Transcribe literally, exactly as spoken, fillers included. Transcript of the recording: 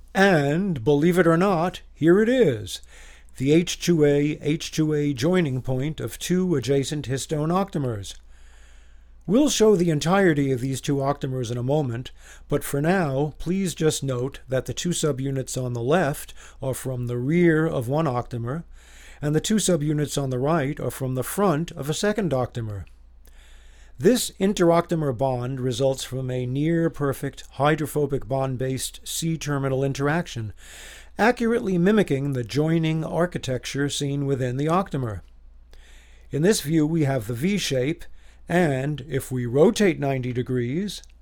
And, believe it or not, here it is, the H two A H two A joining point of two adjacent histone octamers. We'll show the entirety of these two octamers in a moment, but for now, please just note that the two subunits on the left are from the rear of one octamer, and the two subunits on the right are from the front of a second octamer. This interoctamer bond results from a near-perfect hydrophobic bond-based C-terminal interaction, accurately mimicking the joining architecture seen within the octamer. In this view, we have the V shape, and if we rotate ninety degrees,